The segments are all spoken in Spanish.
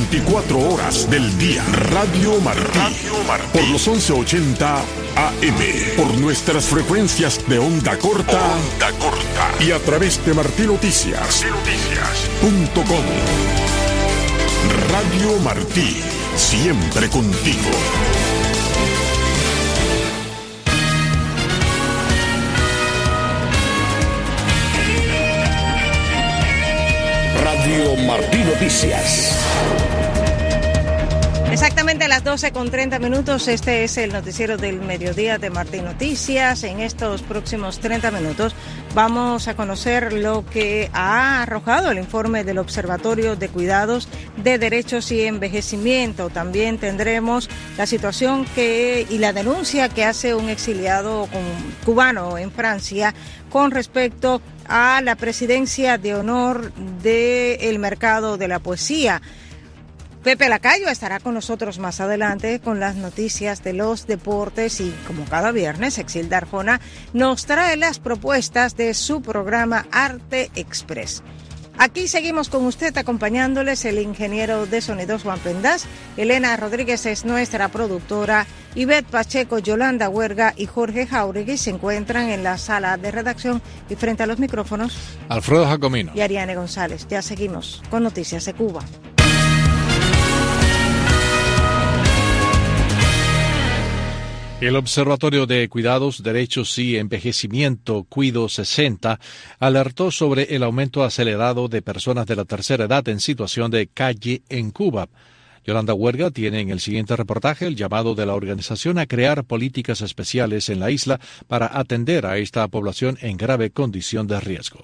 24 horas del día. Radio Martí. Por los 1180 AM. Por nuestras frecuencias de onda corta. Y a través de martinoticias.com. Radio Martí. Siempre contigo. Radio Martí Noticias. Exactamente a las 12:30. Este es el noticiero del mediodía de Martí Noticias. En estos próximos 30 minutos vamos a conocer lo que ha arrojado el informe del Observatorio de Cuidados de Derechos y Envejecimiento. También tendremos la situación y la denuncia que hace un exiliado cubano en Francia con respecto a la presidencia de honor del mercado de la poesía. Pepe Lacayo estará con nosotros más adelante con las noticias de los deportes y, como cada viernes, Exilda Arjona nos trae las propuestas de su programa Arte Express. Aquí seguimos con usted acompañándoles el ingeniero de sonidos Juan Pendas, Elena Rodríguez es nuestra productora, Ivette Pacheco, Yolanda Huerga y Jorge Jauregui se encuentran en la sala de redacción y frente a los micrófonos Alfredo Jacomino y Ariane González. Ya seguimos con Noticias de Cuba. El Observatorio de Cuidados, Derechos y Envejecimiento, Cuido 60, alertó sobre el aumento acelerado de personas de la tercera edad en situación de calle en Cuba. Yolanda Huerga tiene en el siguiente reportaje el llamado de la organización a crear políticas especiales en la isla para atender a esta población en grave condición de riesgo.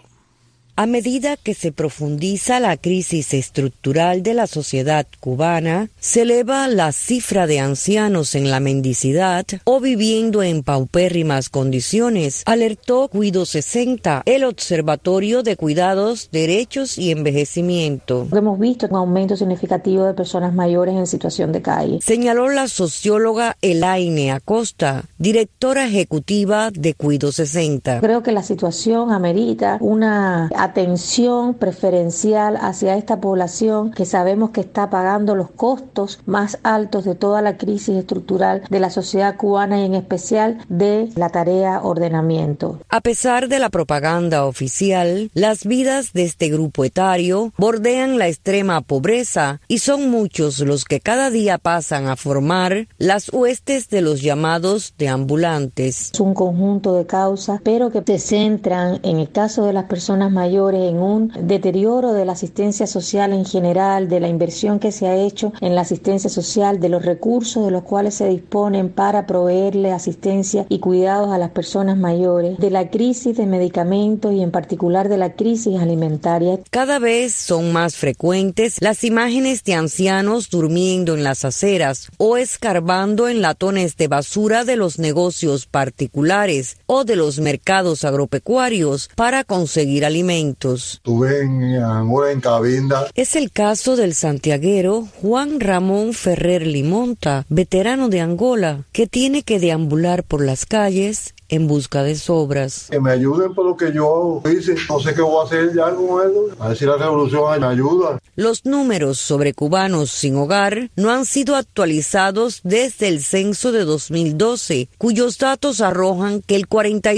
A medida que se profundiza la crisis estructural de la sociedad cubana, se eleva la cifra de ancianos en la mendicidad o viviendo en paupérrimas condiciones, alertó Cuido 60, el Observatorio de Cuidados, Derechos y Envejecimiento. Hemos visto un aumento significativo de personas mayores en situación de calle, señaló la socióloga Elaine Acosta, directora ejecutiva de Cuido 60. Creo que la situación amerita una atención preferencial hacia esta población que sabemos que está pagando los costos más altos de toda la crisis estructural de la sociedad cubana y en especial de la tarea ordenamiento. A pesar de la propaganda oficial, las vidas de este grupo etario bordean la extrema pobreza y son muchos los que cada día pasan a formar las huestes de los llamados deambulantes. Es un conjunto de causas, pero que se centran en el caso de las personas mayores en un deterioro de la asistencia social en general, de la inversión que se ha hecho en la asistencia social, de los recursos de los cuales se disponen para proveerle asistencia y cuidados a las personas mayores, de la crisis de medicamentos y en particular de la crisis alimentaria. Cada vez son más frecuentes las imágenes de ancianos durmiendo en las aceras o escarbando en latones de basura de los negocios particulares o de los mercados agropecuarios para conseguir alimentos. Estuve en Angola, en Cabinda. Es el caso del santiaguero Juan Ramón Ferrer Limonta, veterano de Angola, que tiene que deambular por las calles en busca de sobras. Que me ayuden por lo que yo hice. No sé qué voy a hacer ya con eso. A ver si la revolución me ayuda. Los números sobre cubanos sin hogar no han sido actualizados desde el censo de 2012, cuyos datos arrojan que el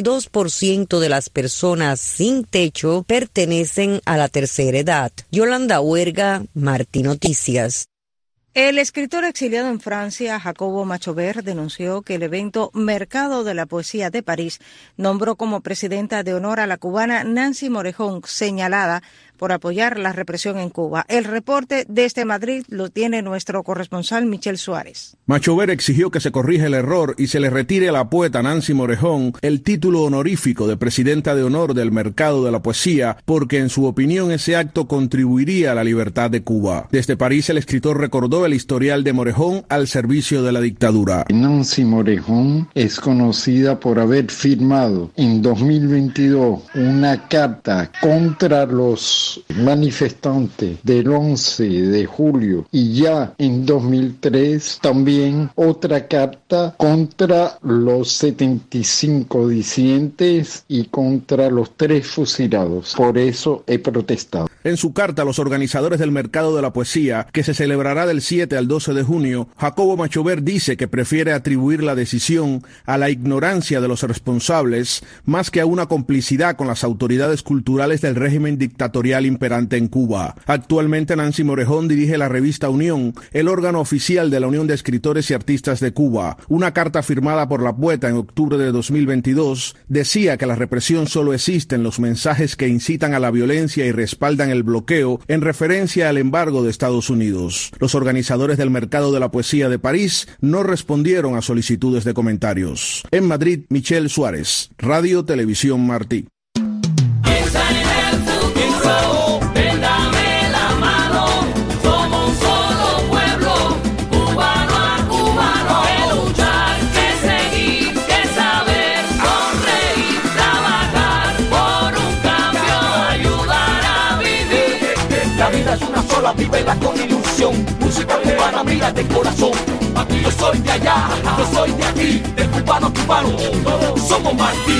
42% de las personas sin techo pertenecen a la tercera edad. Yolanda Huerga, Martí Noticias. El escritor exiliado en Francia, Jacobo Machover, denunció que el evento Mercado de la Poesía de París nombró como presidenta de honor a la cubana Nancy Morejón, señalada por apoyar la represión en Cuba. El reporte desde Madrid lo tiene nuestro corresponsal Michel Suárez. Machover exigió que se corrija el error y se le retire a la poeta Nancy Morejón el título honorífico de presidenta de honor del Mercado de la Poesía, porque en su opinión ese acto contribuiría a la libertad de Cuba. Desde París el escritor recordó el historial de Morejón al servicio de la dictadura. Nancy Morejón es conocida por haber firmado en 2022 una carta contra los los manifestantes del 11 de julio y ya en 2003 también otra carta contra los 75 disidentes y contra los 3 fusilados. Por eso he protestado. En su carta a los organizadores del Mercado de la Poesía, que se celebrará del 7 al 12 de junio, Jacobo Machover dice que prefiere atribuir la decisión a la ignorancia de los responsables más que a una complicidad con las autoridades culturales del régimen dictatorial imperante en Cuba. Actualmente Nancy Morejón dirige la revista Unión, el órgano oficial de la Unión de Escritores y Artistas de Cuba. Una carta firmada por la poeta en octubre de 2022 decía que la represión solo existe en los mensajes que incitan a la violencia y respaldan el bloqueo en referencia al embargo de Estados Unidos. Los organizadores del Mercado de la Poesía de París no respondieron a solicitudes de comentarios. En Madrid, Michelle Suárez, Radio Televisión Martí. Vívela con ilusión, música cubana, mira de corazón. Aquí yo soy de allá, yo soy de aquí, de cubano a cubano, somos Martí.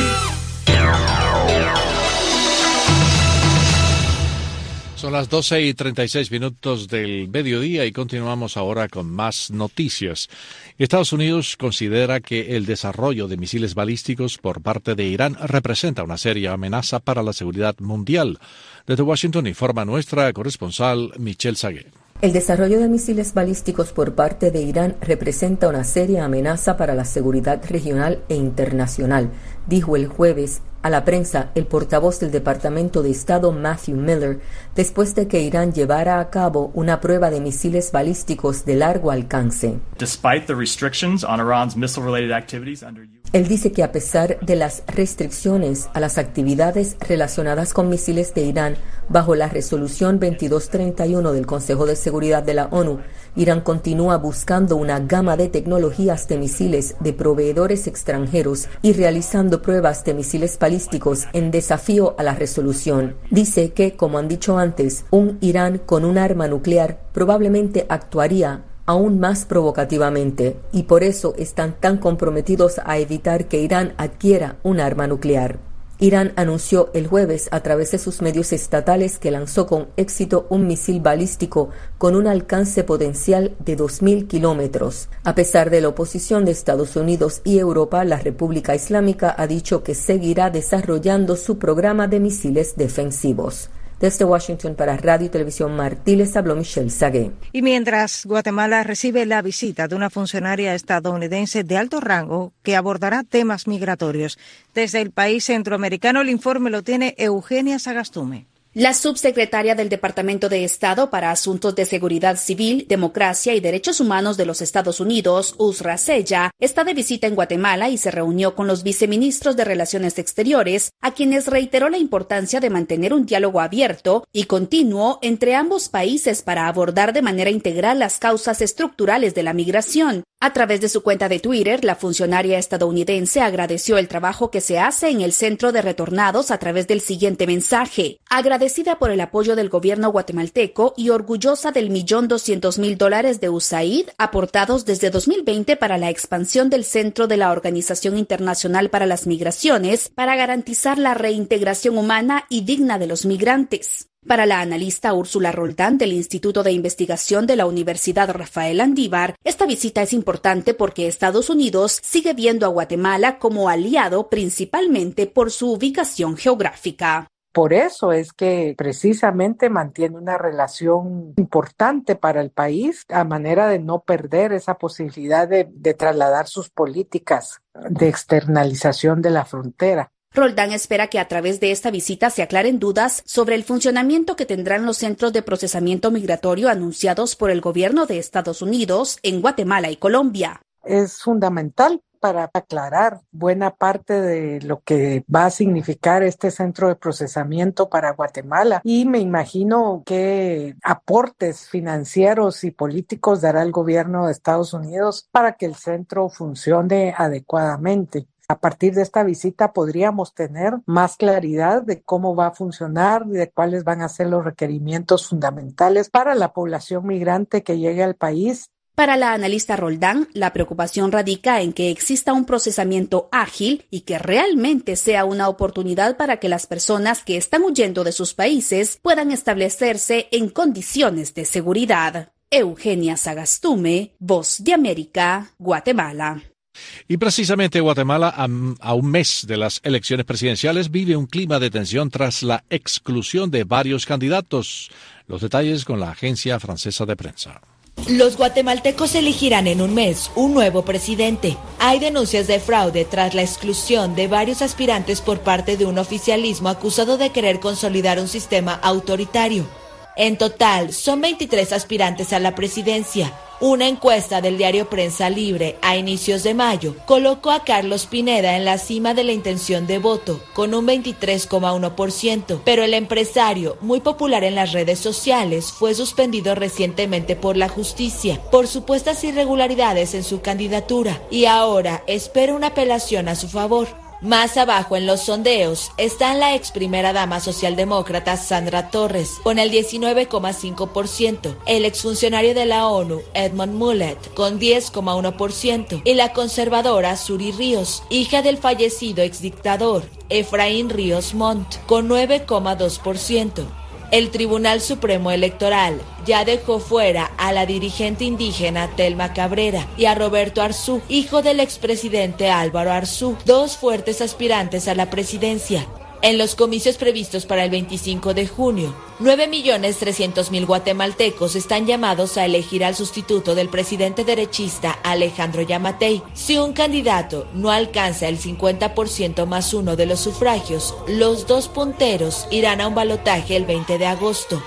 Son las 12:36 del mediodía y continuamos ahora con más noticias. Estados Unidos considera que el desarrollo de misiles balísticos por parte de Irán representa una seria amenaza para la seguridad mundial. Desde Washington informa nuestra corresponsal Michelle Sagué. El desarrollo de misiles balísticos por parte de Irán representa una seria amenaza para la seguridad regional e internacional, dijo el jueves a la prensa el portavoz del Departamento de Estado Matthew Miller, después de que Irán llevara a cabo una prueba de misiles balísticos de largo alcance. Él dice que a pesar de las restricciones a las actividades relacionadas con misiles de Irán bajo la resolución 2231 del Consejo de Seguridad de la ONU, Irán continúa buscando una gama de tecnologías de misiles de proveedores extranjeros y realizando pruebas de misiles balísticos en desafío a la resolución. Dice que, como han dicho antes, un Irán con un arma nuclear probablemente actuaría aún más provocativamente, y por eso están tan comprometidos a evitar que Irán adquiera un arma nuclear. Irán anunció el jueves a través de sus medios estatales que lanzó con éxito un misil balístico con un alcance potencial de 2.000 kilómetros. A pesar de la oposición de Estados Unidos y Europa, la República Islámica ha dicho que seguirá desarrollando su programa de misiles defensivos. Desde Washington para Radio y Televisión Martí les habló Michelle Sagué. Y mientras Guatemala recibe la visita de una funcionaria estadounidense de alto rango que abordará temas migratorios. Desde el país centroamericano el informe lo tiene Eugenia Sagastume. La subsecretaria del Departamento de Estado para Asuntos de Seguridad Civil, Democracia y Derechos Humanos de los Estados Unidos, Usra Sella, está de visita en Guatemala y se reunió con los viceministros de Relaciones Exteriores, a quienes reiteró la importancia de mantener un diálogo abierto y continuo entre ambos países para abordar de manera integral las causas estructurales de la migración. A través de su cuenta de Twitter, la funcionaria estadounidense agradeció el trabajo que se hace en el Centro de Retornados a través del siguiente mensaje: agradecida por el apoyo del gobierno guatemalteco y orgullosa del $1.200.000 de USAID aportados desde 2020 para la expansión del Centro de la Organización Internacional para las Migraciones para garantizar la reintegración humana y digna de los migrantes. Para la analista Úrsula Roldán del Instituto de Investigación de la Universidad Rafael Andívar, esta visita es importante porque Estados Unidos sigue viendo a Guatemala como aliado principalmente por su ubicación geográfica. Por eso es que precisamente mantiene una relación importante para el país, a manera de no perder esa posibilidad de trasladar sus políticas de externalización de la frontera. Roldán espera que a través de esta visita se aclaren dudas sobre el funcionamiento que tendrán los centros de procesamiento migratorio anunciados por el gobierno de Estados Unidos en Guatemala y Colombia. Es fundamental para aclarar buena parte de lo que va a significar este centro de procesamiento para Guatemala, y me imagino qué aportes financieros y políticos dará el gobierno de Estados Unidos para que el centro funcione adecuadamente. A partir de esta visita podríamos tener más claridad de cómo va a funcionar y de cuáles van a ser los requerimientos fundamentales para la población migrante que llegue al país. Para la analista Roldán, la preocupación radica en que exista un procesamiento ágil y que realmente sea una oportunidad para que las personas que están huyendo de sus países puedan establecerse en condiciones de seguridad. Eugenia Sagastume, Voz de América, Guatemala. Y precisamente Guatemala, a un mes de las elecciones presidenciales, vive un clima de tensión tras la exclusión de varios candidatos. Los detalles con la agencia francesa de prensa. Los guatemaltecos elegirán en un mes un nuevo presidente. Hay denuncias de fraude tras la exclusión de varios aspirantes por parte de un oficialismo acusado de querer consolidar un sistema autoritario. En total, son 23 aspirantes a la presidencia. Una encuesta del diario Prensa Libre a inicios de mayo colocó a Carlos Pineda en la cima de la intención de voto con un 23,1%, pero el empresario, muy popular en las redes sociales, fue suspendido recientemente por la justicia por supuestas irregularidades en su candidatura y ahora espera una apelación a su favor. Más abajo en los sondeos está la ex primera dama socialdemócrata Sandra Torres con el 19,5%, el exfuncionario de la ONU Edmond Mulet con 10,1% y la conservadora Suri Ríos, hija del fallecido exdictador Efraín Ríos Montt, con 9,2%. El Tribunal Supremo Electoral ya dejó fuera a la dirigente indígena Telma Cabrera y a Roberto Arzú, hijo del expresidente Álvaro Arzú, dos fuertes aspirantes a la presidencia. En los comicios previstos para el 25 de junio, 9.300.000 guatemaltecos están llamados a elegir al sustituto del presidente derechista Alejandro Yamatei. Si un candidato no alcanza el 50% más uno de los sufragios, los dos punteros irán a un balotaje el 20 de agosto.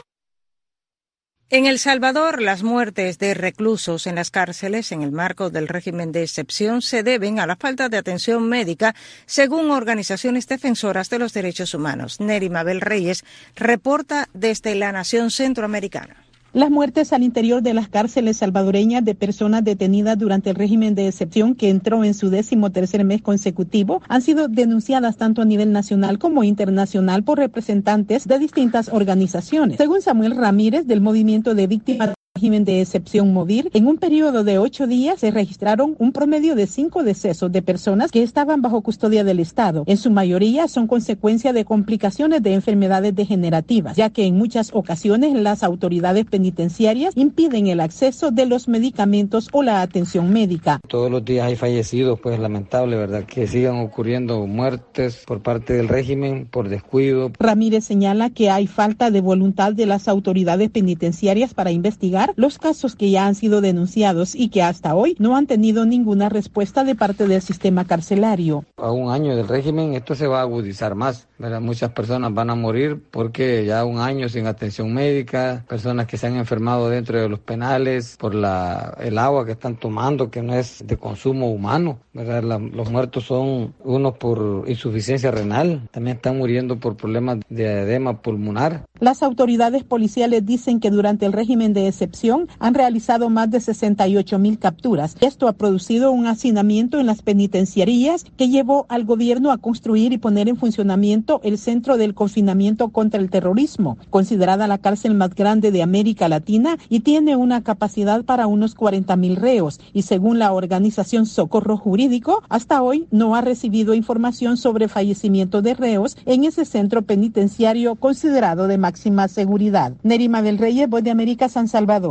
En El Salvador, las muertes de reclusos en las cárceles en el marco del régimen de excepción se deben a la falta de atención médica, según organizaciones defensoras de los derechos humanos. Neri Mabel Reyes reporta desde la nación centroamericana. Las muertes al interior de las cárceles salvadoreñas de personas detenidas durante el régimen de excepción, que entró en su 13º mes consecutivo, han sido denunciadas tanto a nivel nacional como internacional por representantes de distintas organizaciones. Según Samuel Ramírez, del Movimiento de Víctimas régimen de excepción MOVIR, en un periodo de 8 días se registraron un promedio de 5 decesos de personas que estaban bajo custodia del Estado. En su mayoría son consecuencia de complicaciones de enfermedades degenerativas, ya que en muchas ocasiones las autoridades penitenciarias impiden el acceso de los medicamentos o la atención médica. Todos los días hay fallecidos, pues lamentable, ¿verdad? Que sigan ocurriendo muertes por parte del régimen por descuido. Ramírez señala que hay falta de voluntad de las autoridades penitenciarias para investigar los casos que ya han sido denunciados y que hasta hoy no han tenido ninguna respuesta de parte del sistema carcelario. A un año del régimen esto se va a agudizar más, ¿verdad? Muchas personas van a morir porque ya un año sin atención médica, personas que se han enfermado dentro de los penales por el agua que están tomando, que no es de consumo humano, ¿verdad? Los muertos son unos por insuficiencia renal, también están muriendo por problemas de edema pulmonar. Las autoridades policiales dicen que durante el régimen de excepción han realizado más de 68,000 capturas. Esto ha producido un hacinamiento en las penitenciarías que llevó al gobierno a construir y poner en funcionamiento el Centro del Confinamiento contra el Terrorismo, considerada la cárcel más grande de América Latina y tiene una capacidad para unos 40,000 reos. Y según la organización Socorro Jurídico, hasta hoy no ha recibido información sobre fallecimiento de reos en ese centro penitenciario considerado de máxima seguridad. Nerima del Reyes, Voz de América, San Salvador.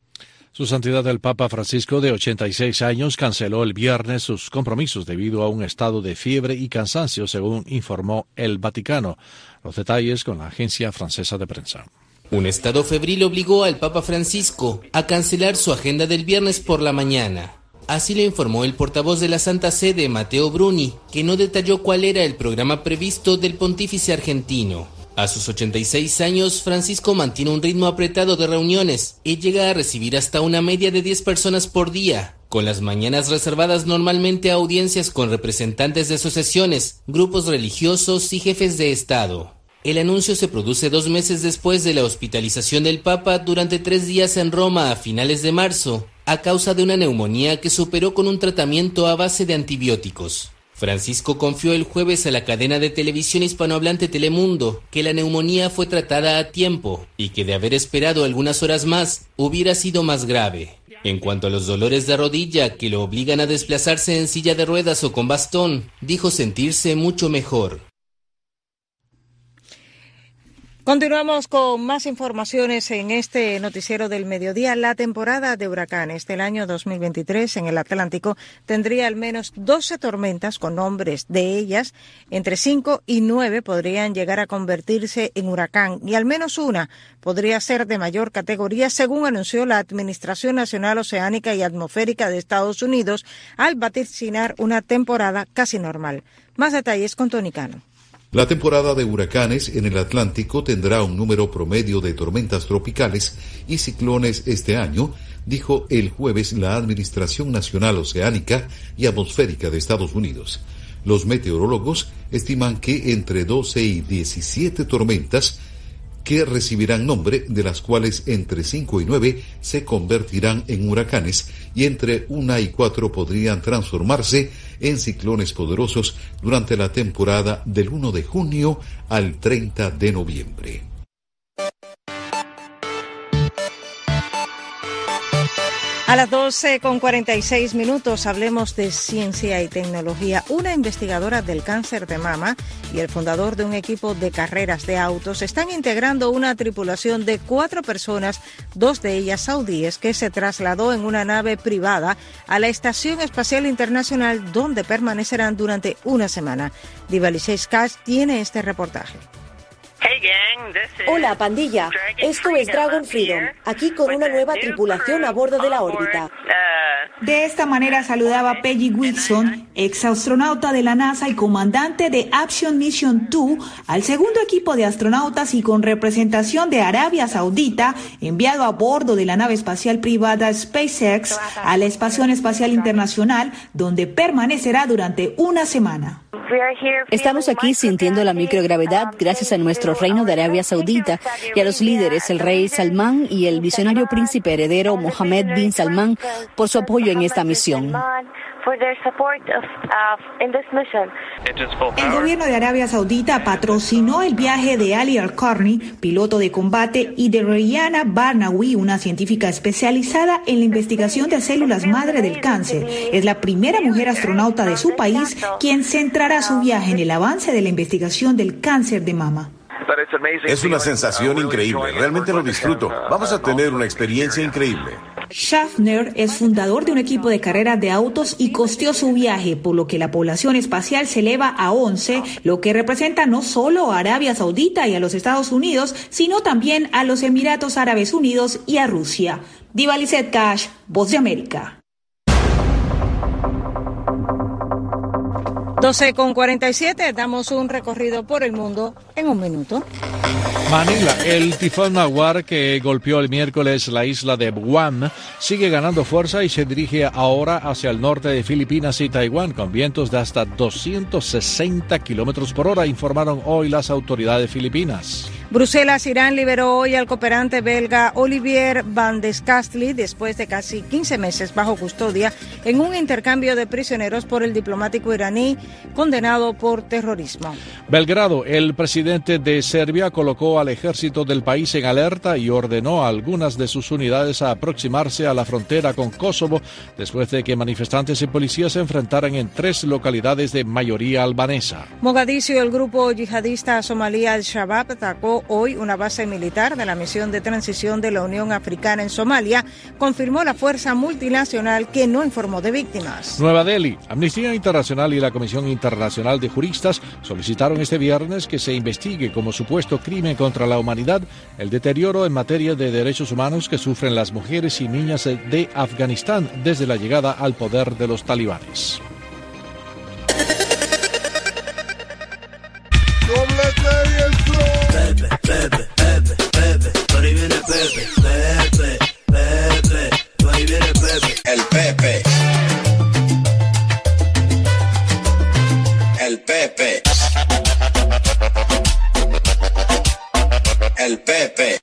Su Santidad el Papa Francisco, de 86 años, canceló el viernes sus compromisos debido a un estado de fiebre y cansancio, según informó el Vaticano. Los detalles con la agencia francesa de prensa. Un estado febril obligó al Papa Francisco a cancelar su agenda del viernes por la mañana. Así lo informó el portavoz de la Santa Sede, Matteo Bruni, que no detalló cuál era el programa previsto del pontífice argentino. A sus 86 años, Francisco mantiene un ritmo apretado de reuniones y llega a recibir hasta una media de 10 personas por día, con las mañanas reservadas normalmente a audiencias con representantes de asociaciones, grupos religiosos y jefes de Estado. El anuncio se produce 2 meses después de la hospitalización del Papa durante 3 días en Roma a finales de marzo, a causa de una neumonía que superó con un tratamiento a base de antibióticos. Francisco confió el jueves a la cadena de televisión hispanohablante Telemundo que la neumonía fue tratada a tiempo y que de haber esperado algunas horas más hubiera sido más grave. En cuanto a los dolores de rodilla que lo obligan a desplazarse en silla de ruedas o con bastón, dijo sentirse mucho mejor. Continuamos con más informaciones en este noticiero del mediodía. La temporada de huracanes del año 2023 en el Atlántico tendría al menos 12 tormentas con nombres. De ellas, entre 5 y 9 podrían llegar a convertirse en huracán y al menos una podría ser de mayor categoría, según anunció la Administración Nacional Oceánica y Atmosférica de Estados Unidos al vaticinar una temporada casi normal. Más detalles con Tony Cano. La temporada de huracanes en el Atlántico tendrá un número promedio de tormentas tropicales y ciclones este año, dijo el jueves la Administración Nacional Oceánica y Atmosférica de Estados Unidos. Los meteorólogos estiman que entre 12 y 17 tormentas que recibirán nombre, de las cuales entre 5 y 9 se convertirán en huracanes y entre 1 y 4 podrían transformarse en ciclones poderosos durante la temporada del 1 de junio al 30 de noviembre. A las 12:46 hablemos de ciencia y tecnología. Una investigadora del cáncer de mama y el fundador de un equipo de carreras de autos están integrando una tripulación de 4 personas, 2 de ellas saudíes, que se trasladó en una nave privada a la Estación Espacial Internacional, donde permanecerán durante una semana. Divalice Cash tiene este reportaje. Hola, pandilla. Esto es Dragon Freedom, aquí con una nueva tripulación a bordo de la órbita. De esta manera saludaba Peggy Whitson, ex astronauta de la NASA y comandante de Action Mission 2, al segundo equipo de astronautas y con representación de Arabia Saudita, enviado a bordo de la nave espacial privada SpaceX a la Estación Espacial Internacional, donde permanecerá durante una semana. Estamos aquí sintiendo la microgravedad gracias a nuestro reino de Arabia Saudita y a los líderes, el rey Salmán y el visionario príncipe heredero Mohammed bin Salman, por su apoyo en esta misión. El gobierno de Arabia Saudita patrocinó el viaje de Ali Al-Qarni, piloto de combate, y de Rayana Barnawi, una científica especializada en la investigación de células madre del cáncer. Es la primera mujer astronauta de su país quien centrará su viaje en el avance de la investigación del cáncer de mama. Es una sensación increíble, realmente lo disfruto. Vamos a tener una experiencia increíble. Schaffner es fundador de un equipo de carreras de autos y costeó su viaje, por lo que la población espacial se eleva a 11, lo que representa no solo a Arabia Saudita y a los Estados Unidos, sino también a los Emiratos Árabes Unidos y a Rusia. Divalice Cash, Voz de América. 12:47, damos un recorrido por el mundo en un minuto. Manila, el tifón Mawar que golpeó el miércoles la isla de Guam sigue ganando fuerza y se dirige ahora hacia el norte de Filipinas y Taiwán con vientos de hasta 260 kilómetros por hora, informaron hoy las autoridades filipinas. Bruselas, Irán liberó hoy al cooperante belga Olivier Van de Scastli después de casi 15 meses bajo custodia en un intercambio de prisioneros por el diplomático iraní condenado por terrorismo. Belgrado, el presidente de Serbia colocó al ejército del país en alerta y ordenó a algunas de sus unidades a aproximarse a la frontera con Kosovo después de que manifestantes y policías se enfrentaran en 3 localidades de mayoría albanesa. Mogadiscio, el grupo yihadista somalí Al-Shabaab atacó hoy una base militar de la misión de transición de la Unión Africana en Somalia, confirmó la fuerza multinacional que no informó de víctimas. Nueva Delhi, Amnistía Internacional y la Comisión Internacional de Juristas solicitaron este viernes que se investigue como supuesto crimen contra la humanidad el deterioro en materia de derechos humanos que sufren las mujeres y niñas de Afganistán desde la llegada al poder de los talibanes. Pepe, Pepe, Pepe, por ahí viene Pepe, Pepe, Pepe, por ahí viene Pepe. El Pepe. El Pepe. El Pepe.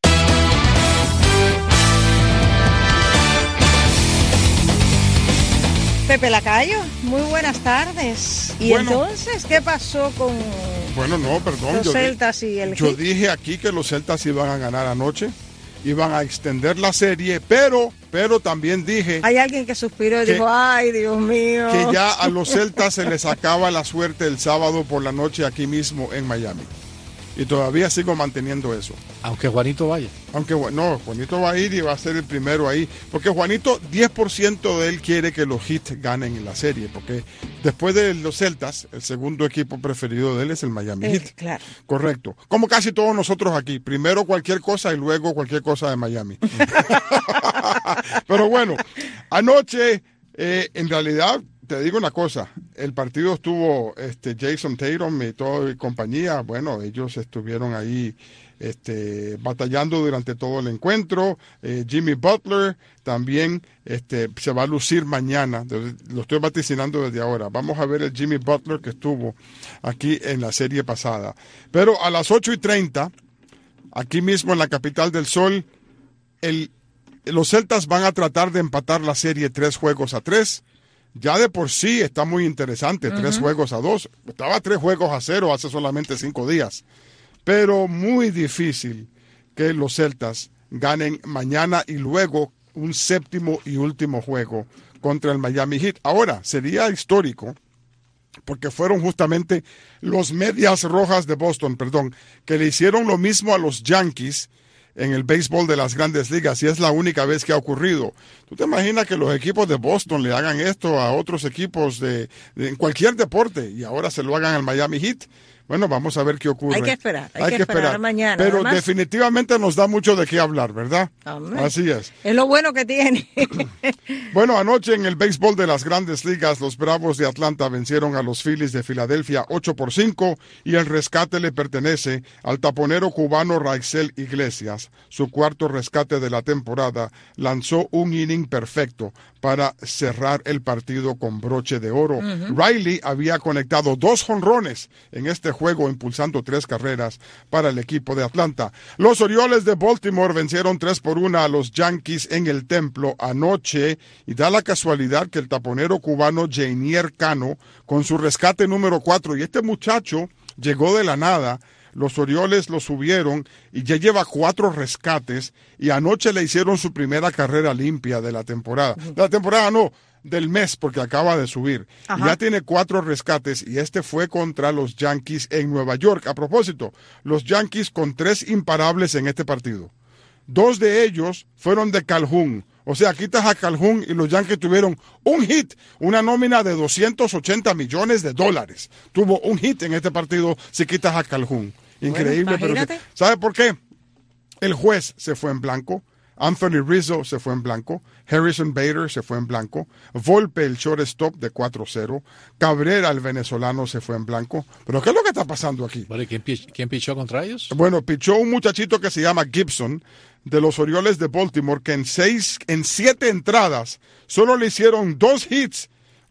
Pepe Lacayo, muy buenas tardes. Y bueno, entonces, ¿qué pasó con los Celtas y el Yo dije aquí que los Celtas iban a ganar anoche, iban a extender la serie, pero también dije... Hay alguien que suspiró y dijo, ay, Dios mío. Que ya a los Celtas se les acaba la suerte el sábado por la noche aquí mismo en Miami. Y todavía sigo manteniendo eso. Aunque Juanito vaya. Juanito va a ir y va a ser el primero ahí. Porque Juanito, 10% de él quiere que los Heat ganen en la serie. Porque después de los Celtas, el segundo equipo preferido de él es el Miami Heat. Claro. Correcto. Como casi todos nosotros aquí. Primero cualquier cosa y luego cualquier cosa de Miami. Pero bueno, anoche, en realidad... Te digo una cosa, el partido estuvo Jason Tatum y toda y compañía, bueno, ellos estuvieron ahí batallando durante todo el encuentro. Jimmy Butler también se va a lucir mañana, lo estoy vaticinando desde ahora. Vamos a ver el Jimmy Butler que estuvo aquí en la serie pasada. Pero a las 8:30, aquí mismo en la capital del sol, los Celtas van a tratar de empatar la serie 3-3. Ya de por sí está muy interesante, 3-2. Estaba 3-0 hace solamente 5 días. Pero muy difícil que los Celtas ganen mañana y luego un séptimo y último juego contra el Miami Heat. Ahora, sería histórico, porque fueron justamente los Medias Rojas de Boston, que le hicieron lo mismo a los Yankees en el béisbol de las Grandes Ligas, y es la única vez que ha ocurrido. ¿Tú te imaginas que los equipos de Boston le hagan esto a otros equipos en cualquier deporte y ahora se lo hagan al Miami Heat? Bueno, vamos a ver qué ocurre. Hay que esperar mañana. Pero además, definitivamente nos da mucho de qué hablar, ¿verdad? Hombre, así es. Es lo bueno que tiene. Bueno, anoche en el béisbol de las Grandes Ligas, los Bravos de Atlanta vencieron a los Phillies de Filadelfia 8-5 y el rescate le pertenece al taponero cubano Raisel Iglesias. Su cuarto rescate de la temporada lanzó un inning perfecto para cerrar el partido con broche de oro. Riley había conectado 2 jonrones en este juego, impulsando 3 carreras para el equipo de Atlanta. Los Orioles de Baltimore vencieron 3-1 a los Yankees en el Templo anoche, y da la casualidad que el taponero cubano Jainier Cano, con su rescate número 4, y este muchacho llegó de la nada. Los Orioles lo subieron y ya lleva 4 rescates, y anoche le hicieron su primera carrera limpia de la temporada. De la temporada no, del mes, porque acaba de subir. Y ya tiene 4 rescates, y este fue contra los Yankees en Nueva York. A propósito, los Yankees con 3 imparables en este partido. 2 de ellos fueron de Calhoun. O sea, quitas a Calhoun y los Yankees tuvieron un hit, una nómina de $280 millones. Tuvo un hit en este partido si quitas a Calhoun. Increíble, pero ¿sabe por qué? El juez se fue en blanco, Anthony Rizzo se fue en blanco, Harrison Bader se fue en blanco, Volpe, el shortstop de 4-0, Cabrera, el venezolano, se fue en blanco. ¿Pero qué es lo que está pasando aquí? ¿Quién pichó contra ellos? Bueno, pichó un muchachito que se llama Gibson, de los Orioles de Baltimore, que en 7 entradas solo le hicieron 2 hits,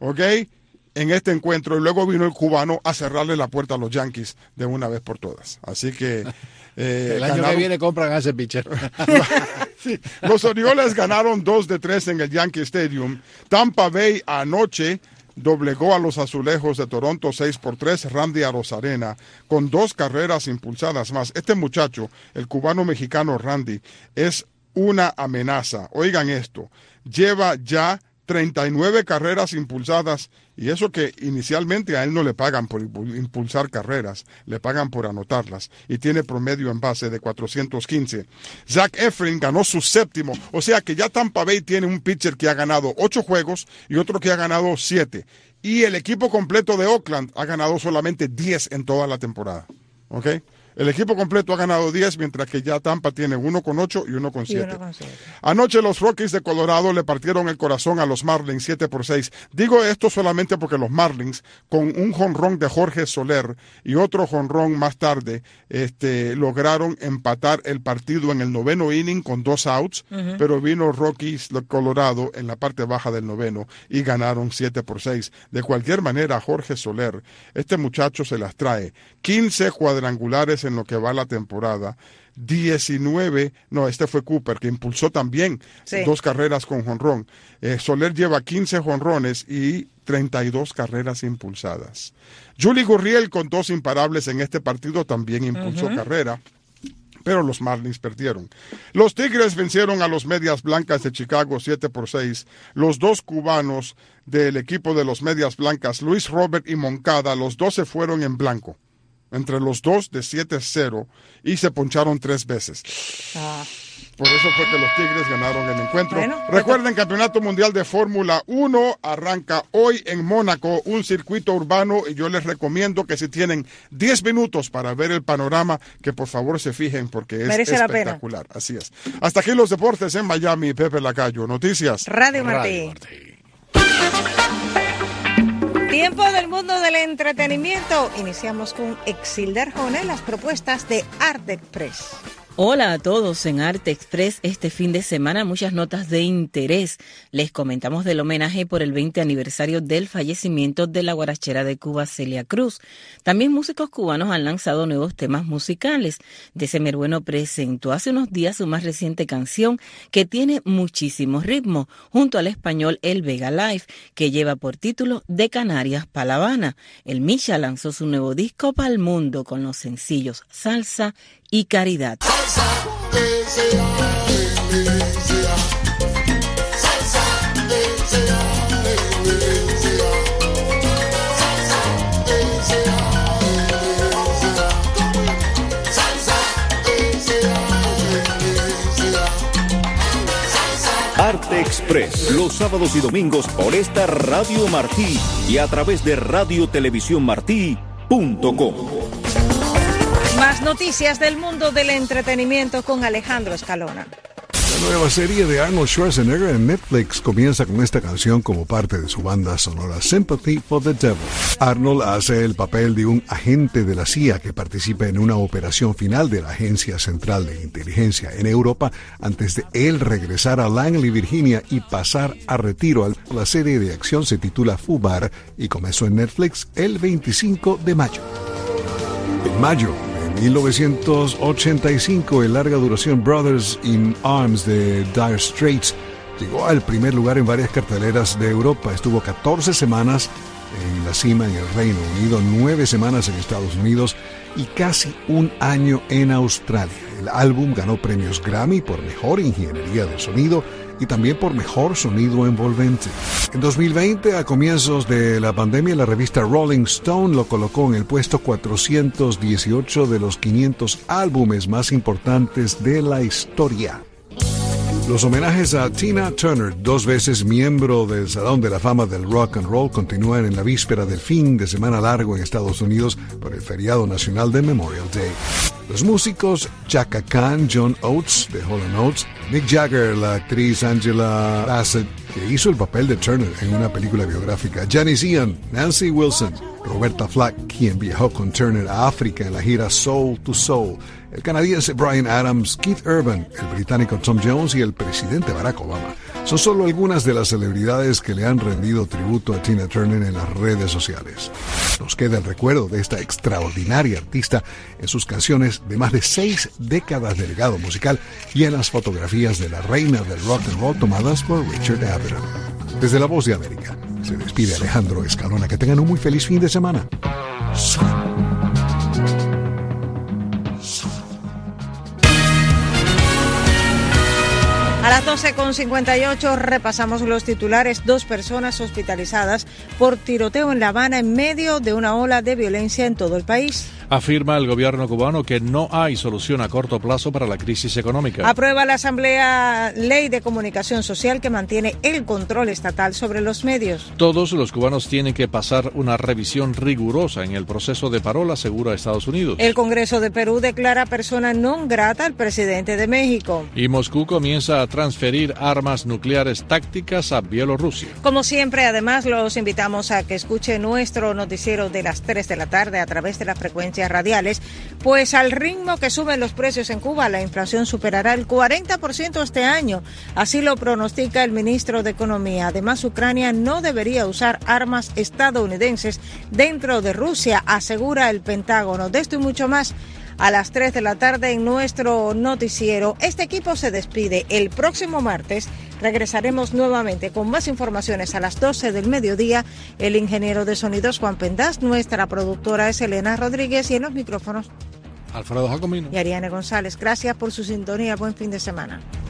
en este encuentro, y luego vino el cubano a cerrarle la puerta a los Yankees de una vez por todas. Así que el año que viene compran a ese pitcher. Sí, los Orioles ganaron 2-3 en el Yankee Stadium. Tampa Bay anoche doblegó a los Azulejos de Toronto 6-3, Randy Arozarena, con 2 carreras impulsadas más. Este muchacho, el cubano-mexicano Randy, es una amenaza. Oigan esto, lleva ya 39 carreras impulsadas, y eso que inicialmente a él no le pagan por impulsar carreras, le pagan por anotarlas, y tiene promedio en base de 415. Zach Eflin ganó su 7º, o sea que ya Tampa Bay tiene un pitcher que ha ganado 8 juegos y otro que ha ganado 7, y el equipo completo de Oakland ha ganado solamente 10 en toda la temporada. El equipo completo ha ganado 10, mientras que ya Tampa tiene 1 con 8 y 1 con 7. Anoche los Rockies de Colorado le partieron el corazón a los Marlins 7-6. Digo esto solamente porque los Marlins, con un jonrón de Jorge Soler y otro jonrón más tarde, lograron empatar el partido en el 9º inning con 2 outs, pero vino Rockies de Colorado en la parte baja del 9º y ganaron 7-6. De cualquier manera, Jorge Soler, este muchacho se las trae. 15 cuadrangulares en lo que va la temporada. este fue Cooper, que impulsó también 2 carreras con jonrón. Soler lleva 15 jonrones y 32 carreras impulsadas. Yuli Gurriel con 2 imparables en este partido también impulsó carrera, pero los Marlins perdieron. Los Tigres vencieron a los Medias Blancas de Chicago 7-6. Los 2 cubanos del equipo de los Medias Blancas, Luis Robert y Moncada, los 2 se fueron en blanco. Entre los 2 de 7-0 y se poncharon 3 veces. Por eso fue que los Tigres ganaron el encuentro. Recuerden, Campeonato Mundial de Fórmula 1 arranca hoy en Mónaco, un circuito urbano, y yo les recomiendo que si tienen 10 minutos para ver el panorama, que por favor se fijen porque es espectacular. Así es. Hasta aquí los deportes en Miami. Pepe Lacayo. Noticias. Radio Martí. Tiempo del mundo del entretenimiento. Iniciamos con Exilda Arjona, las propuestas de Arte Express. Hola a todos. En Arte Express este fin de semana muchas notas de interés. Les comentamos del homenaje por el 20 aniversario del fallecimiento de la guarachera de Cuba, Celia Cruz. También músicos cubanos han lanzado nuevos temas musicales. December Bueno presentó hace unos días su más reciente canción, que tiene muchísimo ritmo, junto al español El Vega Live, que lleva por título De Canarias pa' La Habana. El Misha lanzó su nuevo disco para el mundo con los sencillos Salsa y Caridad. Arte Express, los sábados y domingos por esta Radio Martí y a través de radiotelevisiónmartí.com. Más noticias del mundo del entretenimiento con Alejandro Escalona. La nueva serie de Arnold Schwarzenegger en Netflix comienza con esta canción como parte de su banda sonora Sympathy for the Devil. Arnold hace el papel de un agente de la CIA que participa en una operación final de la Agencia Central de Inteligencia en Europa antes de él regresar a Langley, Virginia y pasar a retiro. La serie de acción se titula Fubar y comenzó en Netflix el 25 de mayo. En mayo 1985, el larga duración Brothers in Arms de Dire Straits llegó al primer lugar en varias carteleras de Europa. Estuvo 14 semanas en la cima en el Reino Unido, 9 semanas en Estados Unidos y casi un año en Australia. El álbum ganó premios Grammy por mejor ingeniería del sonido y también por mejor sonido envolvente. En 2020, a comienzos de la pandemia, la revista Rolling Stone lo colocó en el puesto 418 de los 500 álbumes más importantes de la historia. Los homenajes a Tina Turner, 2 veces miembro del Salón de la Fama del Rock and Roll, continúan en la víspera del fin de semana largo en Estados Unidos por el feriado nacional de Memorial Day. Los músicos Chaka Khan, John Oates de Hall & Oates, Mick Jagger, la actriz Angela Bassett, que hizo el papel de Turner en una película biográfica, Janis Ian, Nancy Wilson, Roberta Flack, quien viajó con Turner a África en la gira Soul to Soul, el canadiense Bryan Adams, Keith Urban, el británico Tom Jones y el presidente Barack Obama. Son solo algunas de las celebridades que le han rendido tributo a Tina Turner en las redes sociales. Nos queda el recuerdo de esta extraordinaria artista en sus canciones de más de 6 décadas de legado musical y en las fotografías de la reina del rock and roll tomadas por Richard Avedon. Desde La Voz de América, se despide Alejandro Escalona. Que tengan un muy feliz fin de semana. A las 12:58 repasamos los titulares. 2 personas hospitalizadas por tiroteo en La Habana en medio de una ola de violencia en todo el país. Afirma el gobierno cubano que no hay solución a corto plazo para la crisis económica. Aprueba la Asamblea Ley de Comunicación Social que mantiene el control estatal sobre los medios. Todos los cubanos tienen que pasar una revisión rigurosa en el proceso de parola, asegura Estados Unidos. El Congreso de Perú declara persona non grata al presidente de México. Y Moscú comienza a transferir armas nucleares tácticas a Bielorrusia. Como siempre, además, los invitamos a que escuchen nuestro noticiero de las 3 de la tarde a través de las frecuencias radiales, pues al ritmo que suben los precios en Cuba, la inflación superará el 40% este año. Así lo pronostica el ministro de Economía. Además, Ucrania no debería usar armas estadounidenses dentro de Rusia, asegura el Pentágono. De esto y mucho más a las 3 de la tarde en nuestro noticiero. Este equipo se despide. El próximo martes regresaremos nuevamente con más informaciones a las 12 del mediodía. El ingeniero de sonidos Juan Pendas, nuestra productora es Elena Rodríguez y en los micrófonos Alfredo Jacomino y Ariane González. Gracias por su sintonía. Buen fin de semana.